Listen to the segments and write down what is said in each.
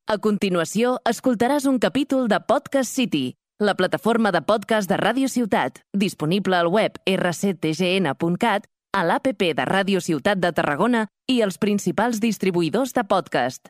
A continuació, escoltaràs un capítol de Podcast City, la plataforma de podcast de Ràdio Ciutat, disponible al web rctgn.cat, a l'APP de Ràdio Ciutat de Tarragona i els principals distribuïdors de podcast.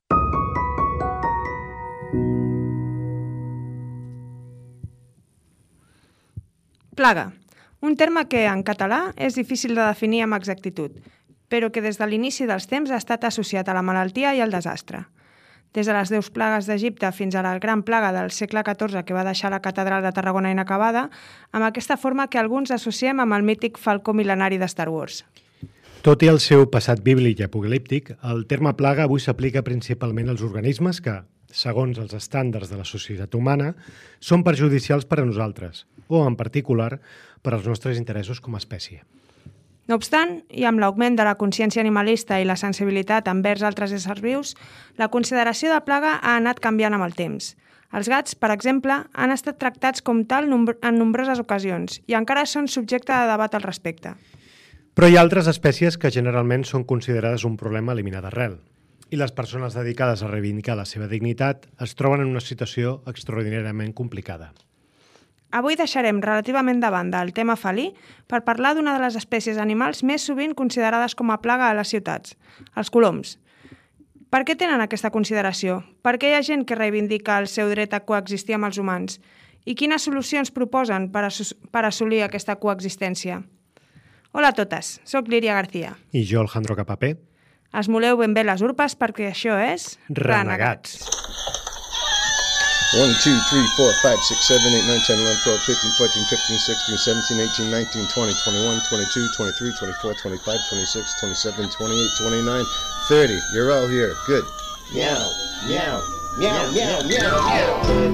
Plaga, un terme que en català és difícil de definir amb exactitud, però que des de l'inici dels temps ha estat associat a la malaltia i al desastre. Des de les 10 plagues d'Egipte fins a la gran plaga del segle XIV que va deixar la catedral de Tarragona inacabada, amb aquesta forma que alguns associem amb el mític falcó mil·lenari de Star Wars. Tot i el seu passat bíblic i apocalíptic, el terme plaga avui s'aplica principalment als organismes que, segons els estàndards de la societat humana, són perjudicials per a nosaltres, o, en particular, per als nostres interessos com a espècie. No obstant, i amb l'augment de la consciència animalista i la sensibilitat envers altres éssers vius, la consideració de plaga ha anat canviant amb el temps. Els gats, per exemple, han estat tractats com tal en nombroses ocasions i encara són subjecte de debat al respecte. Però hi ha altres espècies que generalment són considerades un problema a eliminar d'arrel, i les persones dedicades a reivindicar la seva dignitat es troben en una situació extraordinàriament complicada. Avui deixarem relativament de banda el tema felí per parlar d'una de les espècies animals més sovint considerades com a plaga a les ciutats, els coloms. Per què tenen aquesta consideració? Per què hi ha gent que reivindica el seu dret a coexistir amb els humans? I quines solucions proposen per assolir aquesta coexistència? Hola a totes, soc Líria García. I jo, Alejandro Capapé. Esmoleu ben bé les urpes perquè això és... Renegats. 1, 2, 3, 4, 5, 6, 7, 8, 9, 10, 11, 12, 13, 14, 15, 16, 17, 18, 19, 20, 21, 22, 23, 24, 25, 26, 27, 28, 29, 30. You're all here. Good. Meow, meow, meow, meow, meow, meow.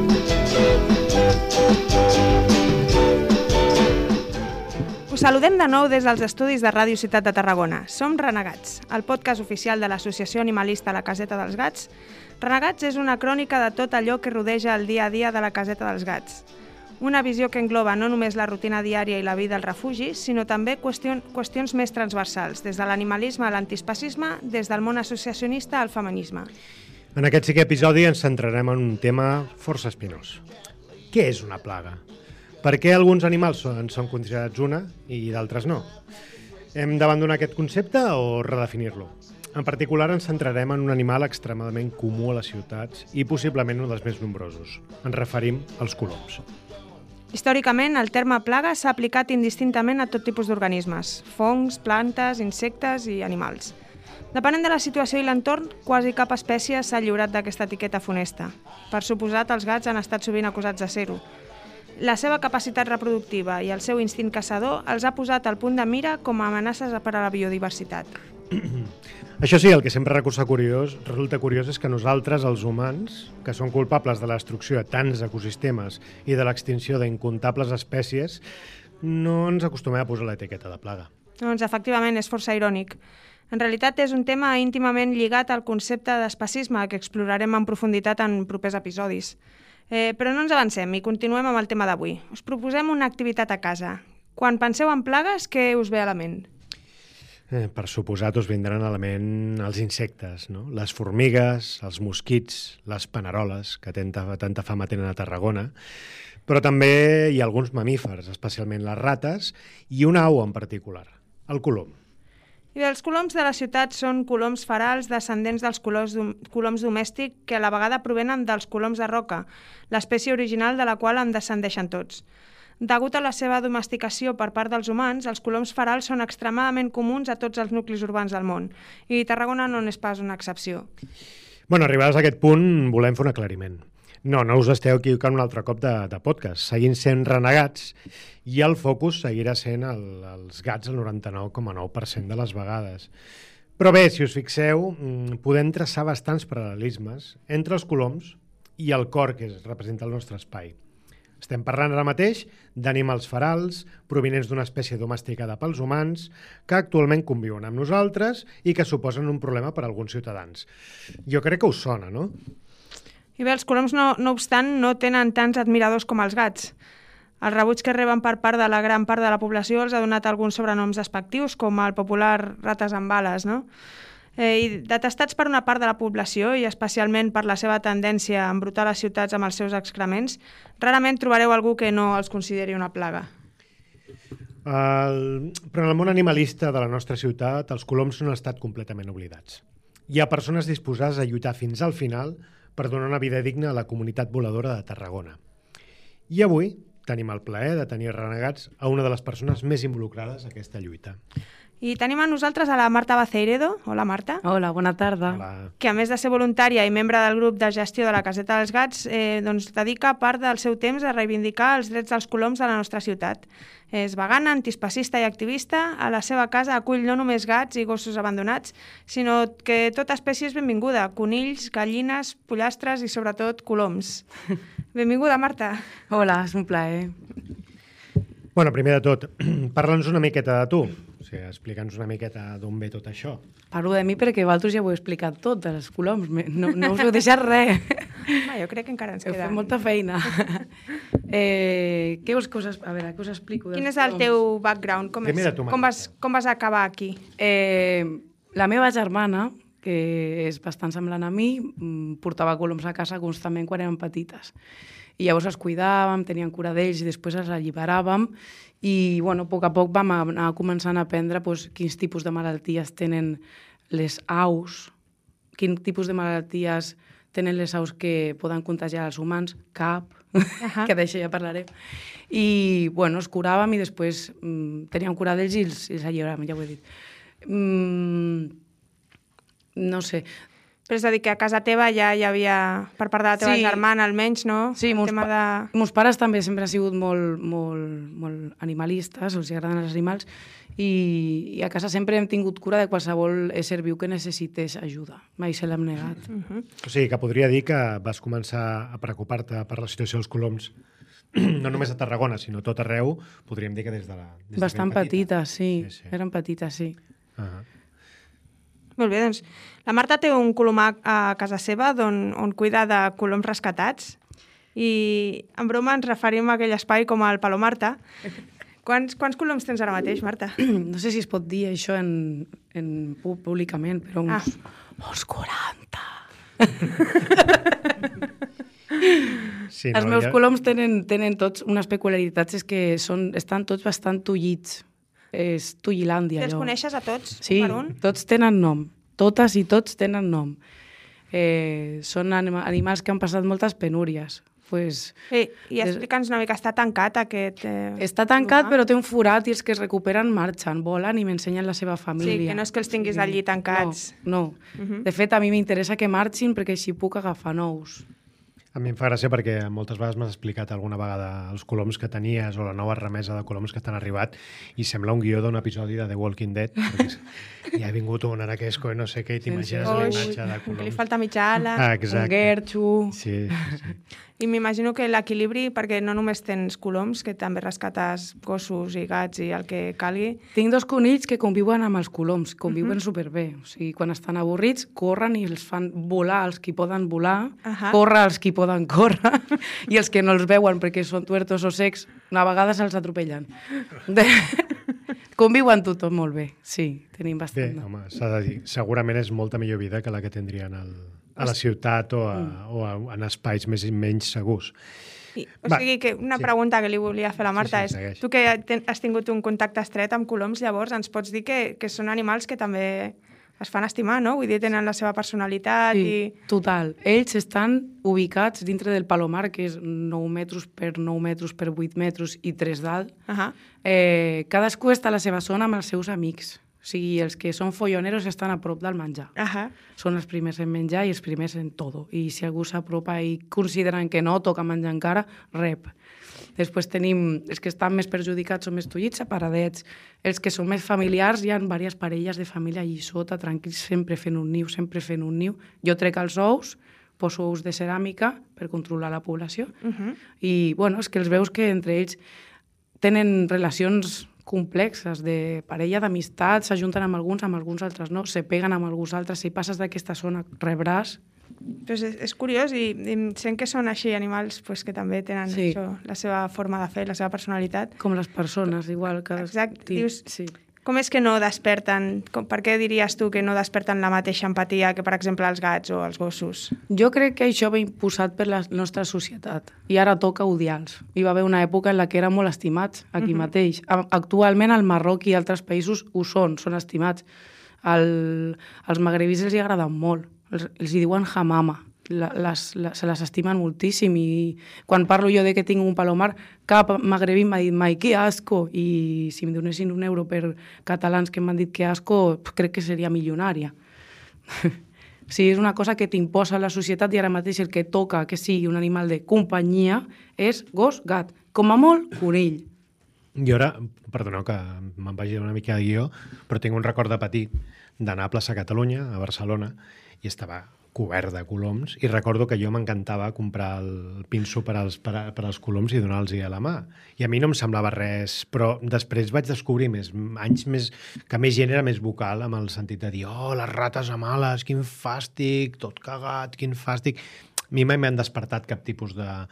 Us saludem de nou des dels estudis de Ràdio Ciutat de Tarragona. Som Renegats, el podcast oficial de l'Associació Animalista La Caseta dels Gats. Renegats és una crònica de tot allò que rodeja el dia a dia de la Caseta dels Gats. Una visió que engloba no només la rutina diària i la vida al refugi, sinó també qüestions més transversals, des de l'animalisme a l'antispacisme, des del món associacionista al feminisme. En aquest cinquè episodi ens centrarem en un tema força espinós. Què és una plaga? Per què alguns animals són considerats una i d'altres no? Hem d'abandonar aquest concepte o redefinir-lo? En particular ens centrarem en un animal extremadament comú a les ciutats i possiblement un dels més nombrosos. Ens referim als coloms. Històricament, el terme plaga s'ha aplicat indistintament a tot tipus d'organismes, fongs, plantes, insectes i animals. Depenent de la situació i l'entorn, quasi cap espècie s'ha lliurat d'aquesta etiqueta funesta. Per suposat, els gats han estat sovint acusats de ser-ho. La seva capacitat reproductiva i el seu instint caçador els ha posat al punt de mira com a amenaces per a la biodiversitat. Això sí, el que sempre resulta curiós és que nosaltres, els humans, que som culpables de la destrucció de tants ecosistemes i de l'extinció d'incomptables espècies, no ens acostumem a posar l'etiqueta de plaga. Doncs efectivament és força irònic. En realitat és un tema íntimament lligat al concepte d'especisme que explorarem en profunditat en propers episodis. Però no ens avancem i continuem amb el tema d'avui. Us proposem una activitat a casa. Quan penseu en plagues, què us ve a la ment? Per suposat us vindran a la ment els insectes, no? Les formigues, els mosquits, les paneroles, que tanta fama tenen a Tarragona, però també hi ha alguns mamífers, especialment les rates, i una au en particular, el colom. I els coloms de la ciutat són coloms ferals descendents dels coloms domèstics que a la vegada provenen dels coloms de roca, l'espècie original de la qual en descendeixen tots. Degut a la seva domesticació per part dels humans, els coloms ferals són extremadament comuns a tots els nuclis urbans del món, i Tarragona no n'és pas una excepció. Arribats a aquest punt, volem fer un aclariment. No us esteu equivocant un altre cop de podcast. Seguim sent renegats i el focus seguirà sent els gats el 99,9% de les vegades. Però bé, si us fixeu, podem traçar bastants paral·lelismes entre els coloms i el cor que representa el nostre espai. Estem parlant ara mateix d'animals ferals, provinents d'una espècie domesticada pels humans, que actualment conviuen amb nosaltres i que suposen un problema per a alguns ciutadans. Jo crec que us sona, no? I bé, els coloms, no obstant, no tenen tants admiradors com els gats. El rebuig que reben per part de la gran part de la població els ha donat alguns sobrenoms despectius, com el popular rates amb bales, no? I detestats per una part de la població i especialment per la seva tendència a embrutar les ciutats amb els seus excrements, rarament trobareu algú que no els consideri una plaga. Però en el món animalista de la nostra ciutat, els coloms no han estat completament oblidats. Hi ha persones disposades a lluitar fins al final per donar una vida digna a la comunitat voladora de Tarragona. I avui tenim el plaer de tenir Renegats a una de les persones més involucrades en aquesta lluita. I tenim a nosaltres a la Marta Baceiredo. Hola, Marta. Hola, bona tarda. Hola. Que a més de ser voluntària i membre del grup de gestió de la Caseta dels Gats, doncs dedica part del seu temps a reivindicar els drets dels coloms de la nostra ciutat. És vegana, antiespecista i activista. A la seva casa acull no només gats i gossos abandonats, sinó que tota espècie és benvinguda. Conills, gallines, pollastres i sobretot coloms. Benvinguda, Marta. Hola, és un plaer. Bueno, primer de tot, parla'ns una miqueta de tu. O sigui, explica'ns una miqueta d'on ve tot això. Parlo de mi perquè vosaltres ja ho heu explicat tot, dels coloms. No us heu deixat res. Jo crec que encara ens Heu queda. fet molta feina. Què us explico? Quin és el teu background? Primer de tu, Com vas acabar aquí? La meva germana, que és bastant semblant a mi, portava coloms a casa constantment quan érem petites. I llavors els cuidàvem, teníem cura d'ells i després els alliberàvem i, bueno, a poc vam anar començant a aprendre quins tipus de malalties tenen les aus, quin tipus de malalties tenen les aus que poden contagiar els humans, cap, que d'això ja parlarem. I, bueno, els curàvem i després teníem cura d'ells i els alliberàvem, ja ho he dit. No sé. Però és a dir, que a casa teva ja hi havia, per part de la teva germana almenys, no? Sí, meus pares també sempre han sigut molt animalistes, els agraden els animals, i a casa sempre hem tingut cura de qualsevol ésser viu que necessités ajuda. Mai se l'hem negat. O sigui, que podria dir que vas començar a preocupar-te per la situació dels coloms no només a Tarragona, sinó a tot arreu, podríem dir que des de Bastant petites, sí. Eren petites, sí. Molt bé, doncs la Marta té un colomar a casa seva on cuida de coloms rescatats i en broma ens referim a aquell espai com el Palomarta. Quants coloms tens ara mateix, Marta? No sé si es pot dir això públicament, però uns 40. Sí, els meus coloms tenen tots unes peculiaritats, és que estan tots bastant tullits. És Tullilàndia, allò. Els coneixes a tots? Sí, per un? tots tenen nom. Totes i tots tenen nom. Són animals que han passat moltes penúries. Sí, i explica'ns una mica, està tancat aquest... Està tancat, però té un forat i els que es recuperen marxen, volen i m'ensenyen la seva família. Sí, que no és que els tinguis allí tancats. No. De fet, a mi m'interessa que marxin perquè així puc agafar nous. A mi em fa gràcia perquè moltes vegades m'has explicat alguna vegada els coloms que tenies o la nova remesa de coloms que t'han arribat i sembla un guió d'un episodi de The Walking Dead. Ja ha vingut un araquesco i no sé què i t'imagines la imatge de coloms. Que li falta mitja ala. Un guerxo. Sí. I m'imagino que l'equilibri, perquè no només tens coloms, que també rescates gossos i gats i el que calgui. Tinc 2 conills que conviuen amb els coloms, conviuen superbé. O sigui, quan estan avorrits, corren i els fan volar els qui poden volar, córrer els qui poden córrer, i els que no els veuen perquè són tuertos o secs, una vegada se'ls atropellen. Conviuen tothom molt bé, sí, tenim bastant. Bé, home, s'ha de dir, segurament és molta millor vida que la que tindrien a la ciutat o en espais menys segurs. O sigui, que una pregunta que li volia fer a la Marta és, tu que has tingut un contacte estret amb coloms, llavors ens pots dir que són animals que també es fan estimar, no? Vull dir, tenen la seva personalitat i... Total. Ells estan ubicats dintre del Palomar, que és 9 metres per 9 metres per 8 metres i 3 dalt. Cadascú està a la seva zona amb els seus amics. O sigui, els que són folloneros estan a prop del menjar. Són els primers en menjar i els primers en tot. I si algú s'apropa i consideren que no toca menjar encara, rep. Després tenim els que estan més perjudicats o més tullits, separadets. Els que són més familiars, hi ha diverses parelles de família allà sota, tranquils, sempre fent un niu. Jo trec els ous, poso ous de ceràmica per controlar la població. I, bueno, és que els veus que entre ells tenen relacions complexes de parella, d'amistat, s'ajunten amb alguns altres no, se peguen amb alguns altres, si passes d'aquesta zona rebràs. Pues és curiós i sent que són així animals que també tenen això, la seva forma de fer, la seva personalitat. Com les persones, igual. Exacte. Dius Com és que no desperten, per què diries tu que no desperten la mateixa empatia que, per exemple, els gats o els gossos? Jo crec que això va imposat per la nostra societat i ara toca odiar-los. Hi va haver una època en la que eren molt estimats, aquí mateix. Actualment al Marroc i altres països ho són estimats. Als magrebis els hi agraden molt, els hi diuen hamama. Se les estimen moltíssim i quan parlo jo de que tinc un palomar, cap magrebí m'ha dit mai que asco, i si em donessin €1 per catalans que m'han dit que asco, crec que seria milionària. Sí, és una cosa que t'imposa la societat i ara mateix el que toca que sigui un animal de companyia és gos, gat, com a molt, conill. Jo ara, perdoneu que me'n vagi una mica de guió, però tinc un record de petit d'anar a plaça Catalunya, a Barcelona, i estava cobert de coloms, i recordo que jo m'encantava comprar el pinso per als coloms i donar-los a la mà. I a mi no em semblava res, però després vaig descobrir que més gent era més vocal, amb el sentit de dir les rates a males, quin fàstic, tot cagat, quin fàstic. A mi mai m'han despertat cap tipus de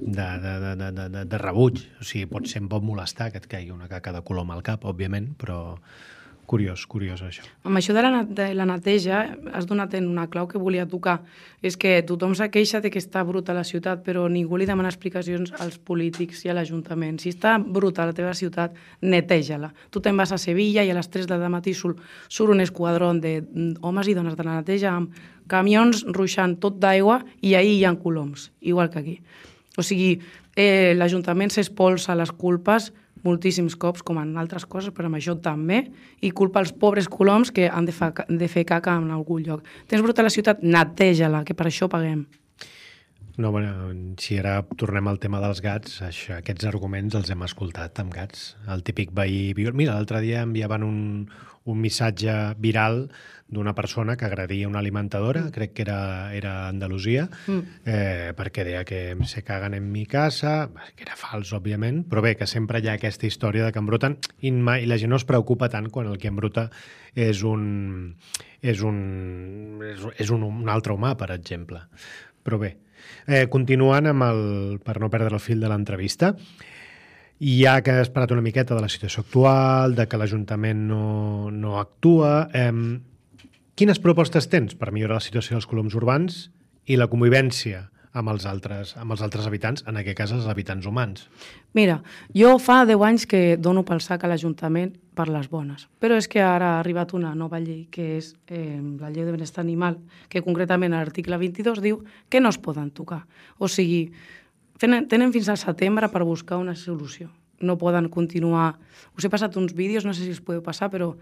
rebuig. O sigui, potser em pot molestar que et caigui una caca de colom al cap, òbviament, però curiós això. Amb això de la neteja has donat en una clau que volia tocar. És que tothom s'ha queixat de que està bruta la ciutat, però ningú li demana explicacions als polítics i a l'Ajuntament. Si està bruta la teva ciutat, neteja-la. Tu te'n vas a Sevilla i a les 3 del matí surt un esquadró d'homes i dones de la neteja amb camions ruixant tot d'aigua i ahir hi ha coloms, igual que aquí. O sigui, l'Ajuntament s'espolsa les culpes moltíssims cops, com en altres coses, però amb això també, i culpa els pobres coloms que han de fer caca en algun lloc. Tens bruta la ciutat? Neteja-la, que per això paguem. No, bueno, si ara tornem al tema dels gats, aquests arguments els hem escoltat amb gats. El típic veí... Mira, l'altre dia enviaven un missatge viral d'una persona que agredia una alimentadora, crec que era a Andalusia, perquè deia que se cagan en mi casa, que era fals, òbviament, però bé, que sempre hi ha aquesta història de que embruten i la gent no es preocupa tant quan el que embruta és un altre humà, per exemple. Però bé, continuant per no perdre el fil de l'entrevista, i ja que has parlat una miqueta de la situació actual, de que l'Ajuntament no actua, quines propostes tens per millorar la situació dels coloms urbans i la convivència amb els altres habitants, en aquest cas els habitants humans? Mira, jo fa 10 anys que dono pel sac a l'Ajuntament per les bones, però és que ara ha arribat una nova llei, que és la llei de benestar animal, que concretament a l'article 22 diu que no es poden tocar. O sigui, tenen fins al setembre per buscar una solució. No poden continuar... Us he passat uns vídeos, no sé si us podeu passar, però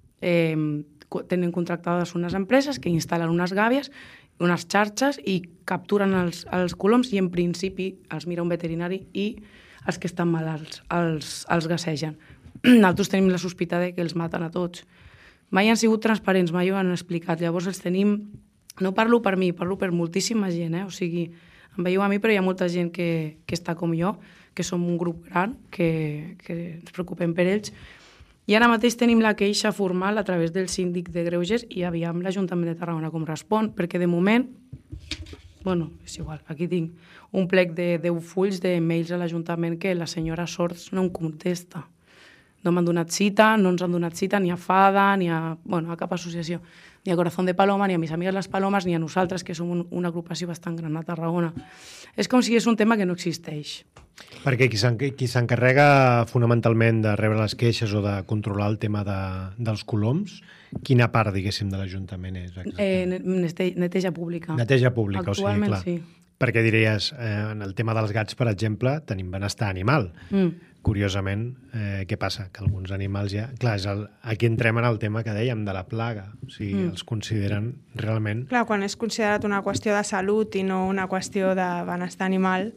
tenen contractades unes empreses que instal·len unes gàbies, unes xarxes i capturen els coloms i en principi els mira un veterinari i els que estan malalts els gassegen. Nosaltres tenim la sospita de que els maten a tots. Mai han sigut transparents, mai ho han explicat. Llavors els tenim... No parlo per mi, parlo per moltíssima gent, O sigui, em veieu a mi, però hi ha molta gent que està com jo, que som un grup gran, que ens preocupem per ells. I ara mateix tenim la queixa formal a través del síndic de Greuges i aviam l'Ajuntament de Tarragona com respon, perquè de moment, bueno, és igual, aquí tinc un plec de 10 fulls de mails a l'Ajuntament que la senyora Sords no em contesta. No m'han donat cita, no ens han donat cita ni a FADA, ni a cap associació, ni a Corazón de Paloma, ni a Mis Amigues les Palomes, ni a nosaltres, que som una agrupació bastant gran a Tarragona. És com si és un tema que no existeix. Perquè qui s'encarrega fonamentalment de rebre les queixes o de controlar el tema dels coloms, quina part, diguéssim, de l'Ajuntament és? Neteja pública. Neteja pública, actualment, o sigui, clar. Sí. Perquè diries, en el tema dels gats, per exemple, tenim benestar animal. Curiosament, què passa? Que alguns animals ja... Clar, aquí entrem en el tema que dèiem, de la plaga. O sigui, els consideren realment... Clar, quan és considerat una qüestió de salut i no una qüestió de benestar animal,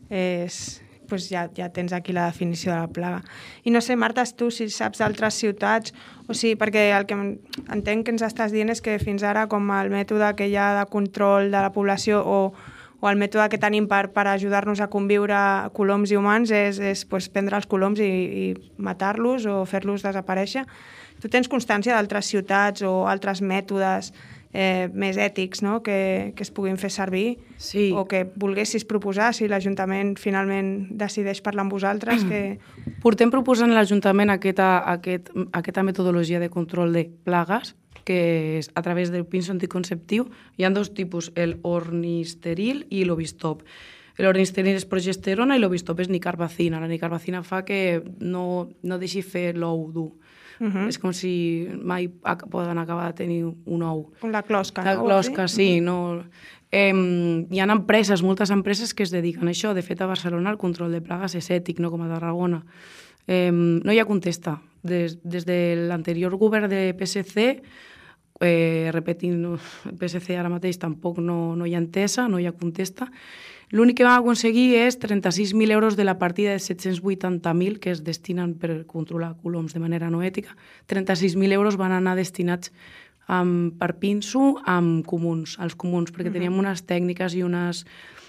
doncs ja tens aquí la definició de la plaga. I no sé, Marta, tu si saps d'altres ciutats, o sigui, perquè el que entenc que ens estàs dient és que fins ara com el mètode que hi ha de control de la població o el mètode que tenim per ajudar-nos a conviure coloms i humans és prendre els coloms i matar-los o fer-los desaparèixer. Tu tens constància d'altres ciutats o altres mètodes més ètics, no?, que es puguin fer servir, o que volguessis proposar, si l'Ajuntament finalment decideix parlar amb vosaltres. Portem proposant a l'Ajuntament aquesta metodologia de control de plagues, que és a través del pinso anticonceptiu. Hi ha dos tipus, el ornisteril i l'ovistop. L'ornisteril és progesterona i l'ovistop és nicarbacina. La nicarbacina fa que no deixi fer l'ou dur. És com si mai poden acabar de tenir un ou. Com la closca. La closca, sí. Hi ha empreses, moltes empreses que es dediquen a això. De fet, a Barcelona el control de plagues és ètic, no com a Tarragona. No hi ha contesta. Des de l'anterior govern de PSC, repetint, el PSC ara mateix tampoc no hi ha entesa, no hi ha contesta. L'únic que vam aconseguir és 36.000 euros de la partida de 780.000 que es destinen per controlar coloms de manera no ètica. 36.000 euros van anar destinats per pinso als comuns, perquè teníem unes tècniques i unes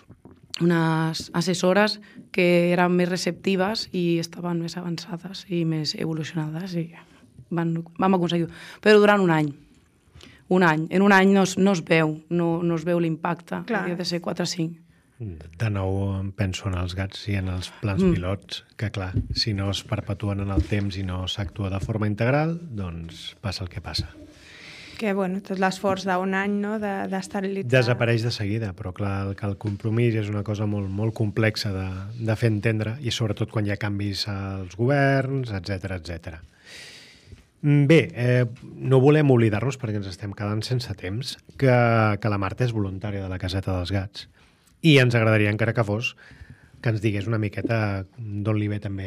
assessores que eren més receptives i estaven més avançades i més evolucionades i vam aconseguir-ho. Però durant un any. En un any no es veu l'impacte, hauria de ser 4 o 5. De nou em penso en els gats i en els plans pilots, que clar, si no es perpetuen en el temps i no s'actua de forma integral, doncs passa el que passa. Que, tot l'esforç d'un any, no?, d'estabilitzar... Desapareix de seguida, però clar, que el compromís és una cosa molt, molt complexa de fer entendre, i sobretot quan hi ha canvis als governs, etc. Bé, no volem oblidar-nos, perquè ens estem quedant sense temps, que la Marta és voluntària de la Caseta dels Gats. I ens agradaria encara que fos que ens digués una miqueta d'on li ve també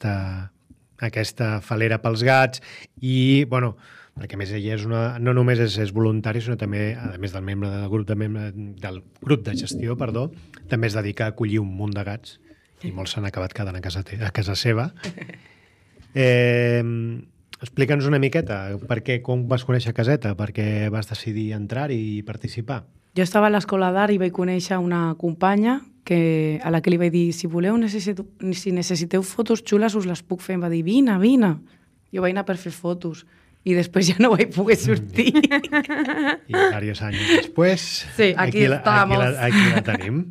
aquesta falera pels gats i, perquè a més ella no només és voluntari, sinó també, a més del membre del grup de gestió, també es dedica a acollir un munt de gats i molts s'han acabat quedant a casa seva. Explica'ns una miqueta com vas conèixer Caseta, per què vas decidir entrar-hi i participar. Jo estava a l'escola d'art i vaig conèixer una companya a la que li vaig dir si necessiteu fotos xules us les puc fer. Em va dir, vine. Jo vaig anar per fer fotos i després ja no vaig poder sortir. I diversos anys després, sí, aquí la tenim.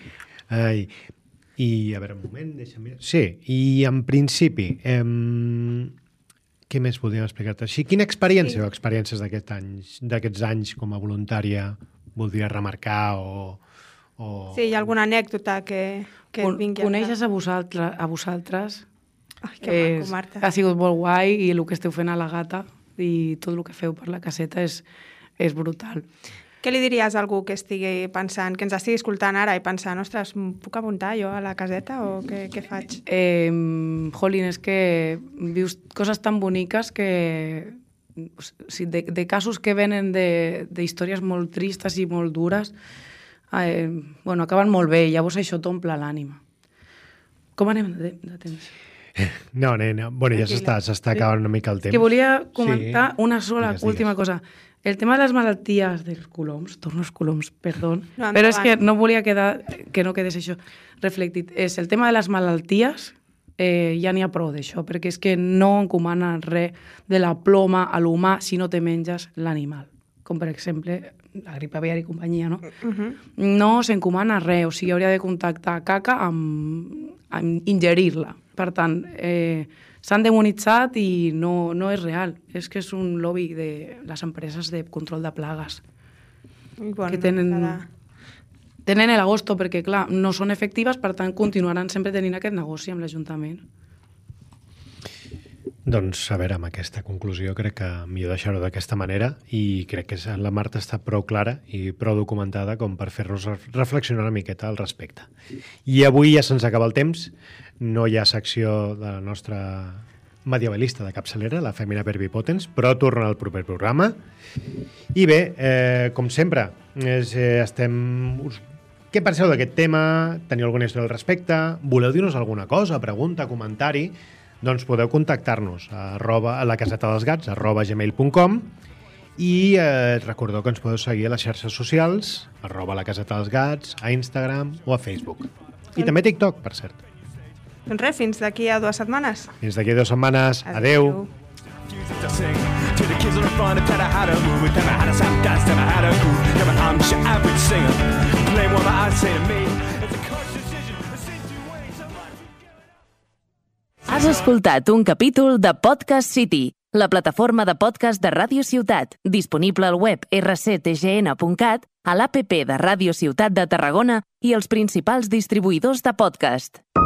I a veure, un moment, deixa'm mirar. Sí, i en principi, què més podríem explicar-te? Quina experiència o experiències d'aquests anys com a voluntària voldria remarcar o... Sí, hi ha alguna anècdota que vingui... Coneixes a vosaltres. Ai, que maco, Marta. Ha sigut molt guai i el que esteu fent a la gata i tot el que feu per la caseta és brutal. Què li diries a algú que estigui pensant, que ens estigui escoltant ara i pensant, ostres, puc apuntar jo a la caseta o què faig? Jolín, és que vius coses tan boniques que... de casos que venen d'històries molt tristes i molt dures, acaben molt bé i llavors això t'omple l'ànima. Com anem de temps? No, ja s'està acabant una mica el temps. Que volia comentar una sola última cosa. El tema de les malalties dels coloms, torno als coloms, perdó, però és que no volia que no quedés això reflectit. És el tema de les malalties, ja n'hi ha prou d'això, perquè és que no encomanen res de la ploma a l'humà si no te menges l'animal. Com, per exemple, la grip aviària i companyia, no? No s'encomana res, o sigui, hauria de contactar caca amb ingerir-la. Per tant, s'han demonitzat i no és real. És que és un lobby de les empreses de control de plagues que tenen l'agosto perquè, clar, no són efectives, per tant, continuaran sempre tenint aquest negoci amb l'Ajuntament. Doncs, a veure, amb aquesta conclusió crec que millor deixar-ho d'aquesta manera i crec que la Marta està prou clara i prou documentada com per fer-nos reflexionar una miqueta al respecte. I avui ja se'ns acaba el temps, no hi ha secció de la nostra medievalista de capçalera, la Femina Verbipotens, però torna al proper programa. I bé, com sempre, què penseu d'aquest tema? Teniu alguna història al respecte? Voleu dir-nos alguna cosa, pregunta, comentari? Doncs podeu contactar-nos a @lacasetadelsgats @gmail.com i recordeu que ens podeu seguir a les xarxes socials @lacasetadelsgats, a Instagram o a Facebook. I també a TikTok, per cert. Doncs res, fins d'aquí a 2 setmanes. Fins d'aquí a 2 setmanes. Adeu. fun and tell her how to move it. Tell me how to sound dance, tell me how to groove. Tell me I'm just your average singer. Blame what my eyes say to me. It's a conscious decision, a situation. Has escoltat un capítol de Podcast City, la plataforma de podcast de Ràdio Ciutat, disponible al web rctgn.cat, a l'APP de Ràdio Ciutat de Tarragona i els principals distribuïdors de podcast.